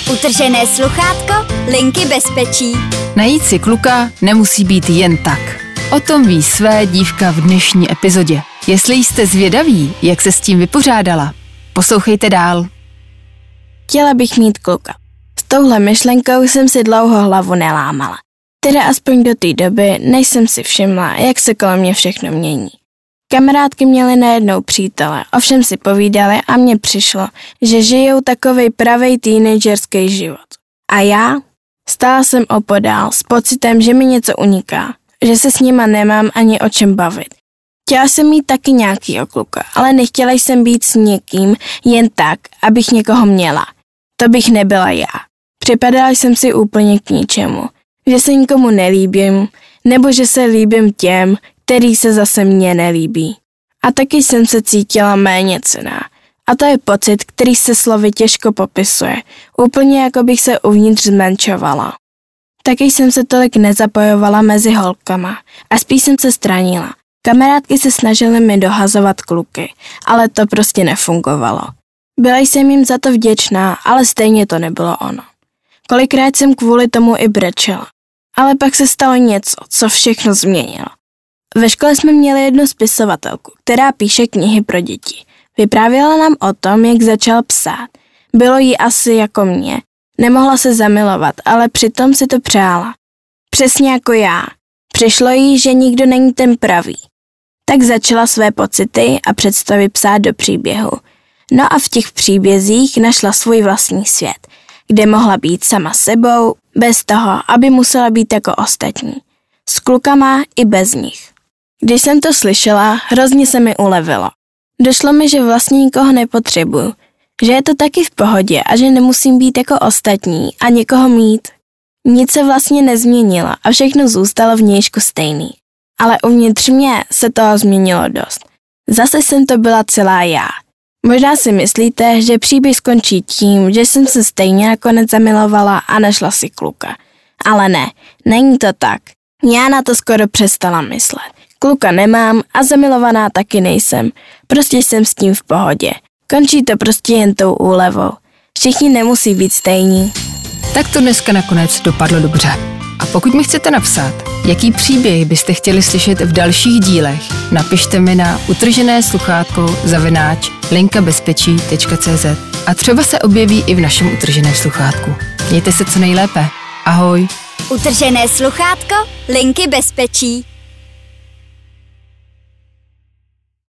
Utržené sluchátko, linky bezpečí. Najít si kluka nemusí být jen tak. O tom ví své dívka v dnešní epizodě. Jestli jste zvědaví, jak se s tím vypořádala, poslouchejte dál. Chtěla bych mít kluka. S touhle myšlenkou jsem si dlouho hlavu nelámala. Teda aspoň do té doby, než jsem si všimla, jak se kolem mě všechno mění. Kamarádky měly najednou přítele, ovšem si povídali a mně přišlo, že žijou takovej pravej teenagerský život. A já? Stála jsem opodál s pocitem, že mi něco uniká, že se s nima nemám ani o čem bavit. Chtěla jsem mít taky nějakýho kluka, ale nechtěla jsem být s někým jen tak, abych někoho měla. To bych nebyla já. Připadala jsem si úplně k ničemu. Že se nikomu nelíbím, nebo že se líbím těm, který se zase mně nelíbí. A taky jsem se cítila méněcenná. A to je pocit, který se slovy těžko popisuje. Úplně jako bych se uvnitř zmenšovala. Taky jsem se tolik nezapojovala mezi holkama a spíš jsem se stranila. Kamarádky se snažily mi dohazovat kluky, ale to prostě nefungovalo. Byla jsem jim za to vděčná, ale stejně to nebylo ono. Kolikrát jsem kvůli tomu i brečela. Ale pak se stalo něco, co všechno změnilo. Ve škole jsme měli jednu spisovatelku, která píše knihy pro děti. Vyprávěla nám o tom, jak začal psát. Bylo jí asi jako mě. Nemohla se zamilovat, ale přitom si to přála. Přesně jako já. Přišlo jí, že nikdo není ten pravý. Tak začala své pocity a představy psát do příběhu. No a v těch příbězích našla svůj vlastní svět, kde mohla být sama sebou, bez toho, aby musela být jako ostatní. S klukama i bez nich. Když jsem to slyšela, hrozně se mi ulevilo. Došlo mi, že vlastně nikoho nepotřebuju, že je to taky v pohodě a že nemusím být jako ostatní a někoho mít. Nic se vlastně nezměnilo a všechno zůstalo vnějšku stejný. Ale uvnitř mě se toho změnilo dost. Zase jsem to byla celá já. Možná si myslíte, že příběh skončí tím, že jsem se stejně nakonec zamilovala a našla si kluka. Ale ne, není to tak. Já na to skoro přestala myslet. Kluka nemám a zamilovaná taky nejsem. Prostě jsem s tím v pohodě. Končí to prostě jen tou úlevou. Všichni nemusí být stejní. Tak to dneska nakonec dopadlo dobře. A pokud mi chcete napsat, jaký příběh byste chtěli slyšet v dalších dílech, napište mi na utržené_linkabezpečí.cz a třeba se objeví i v našem utrženém sluchátku. Mějte se co nejlépe. Ahoj. Utržené sluchátko, linky bezpečí.